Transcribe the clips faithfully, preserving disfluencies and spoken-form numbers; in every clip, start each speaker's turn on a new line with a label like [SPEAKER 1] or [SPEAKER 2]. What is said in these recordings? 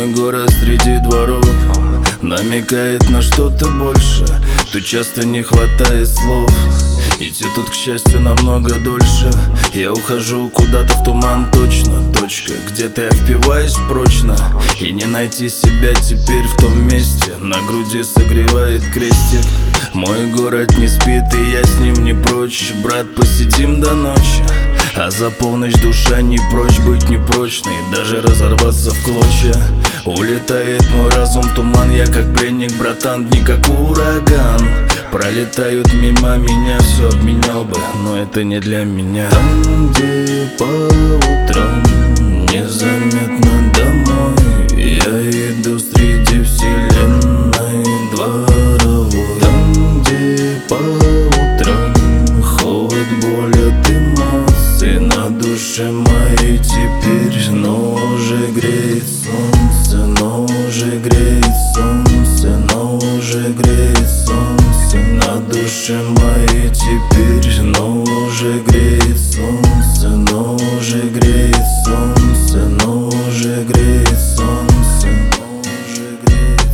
[SPEAKER 1] Мой город среди дворов намекает на что-то больше. Тут часто не хватает слов. Идти тут, к счастью, намного дольше. Я ухожу куда-то в туман, точно. Точка, где-то я впиваюсь прочно. И не найти себя теперь в том месте. На груди согревает крестик. Мой город не спит, и я с ним не прочь. Брат, посидим до ночи. А за полночь душа не прочь быть непрочной, даже разорваться в клочья. Улетает мой разум в туман, я как пленник, братан, дни как ураган. Пролетают мимо меня, все обменял бы, но это не для меня. Там, где по утрам незаметно домой, я иду среди вселенной дворовой. Там, где по утрам холод, боль от эмоций на душе моей теперь, но уже греет солнце, но уже греет солнце, но уже греет солнце на душе моей теперь, но уже греет солнце, но уже греет солнце, но уже греет солнце, но уже греет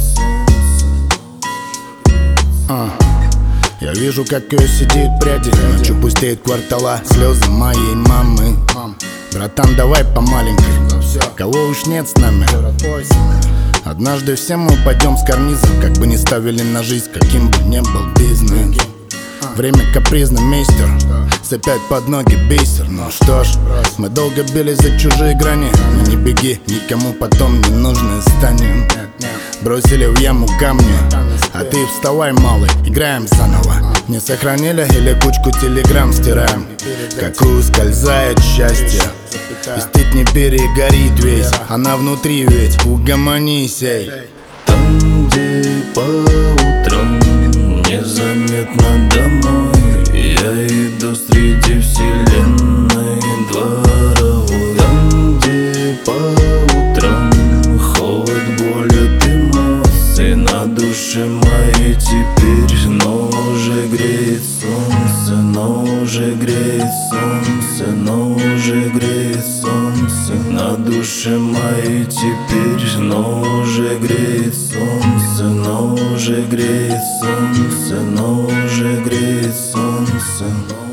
[SPEAKER 1] солнце.
[SPEAKER 2] Я вижу, как ее сидит пряди, ночью пустеет квартала, слезы моей мамы. Братан, давай по маленькой, кого уж нет с нами. Однажды все мы упадем с карниза, как бы ни ставили на жизнь, каким бы ни был бизнес. Время капризный мейстер, цепять под ноги бисер. Ну что ж, мы долго бились за чужие грани, но не беги, никому потом не нужны станем. Бросили в яму камни, а ты вставай, малый, играем заново. Не сохранили или кучку телеграмм стираем, как ускользает счастье. И стыд не перегорит весь, она внутри ведь, угомонись, эй.
[SPEAKER 1] Там, где по утрам незаметно домой, я иду среди вселенной дворовой. Там, где по утрам холод, боль от эмоций на душе моей теперь, но уже греет солнце, но уже греет солнце, но уже греет солнце на душе моей теперь, но уже греет солнце, но уже греет солнце, но уже греет солнце.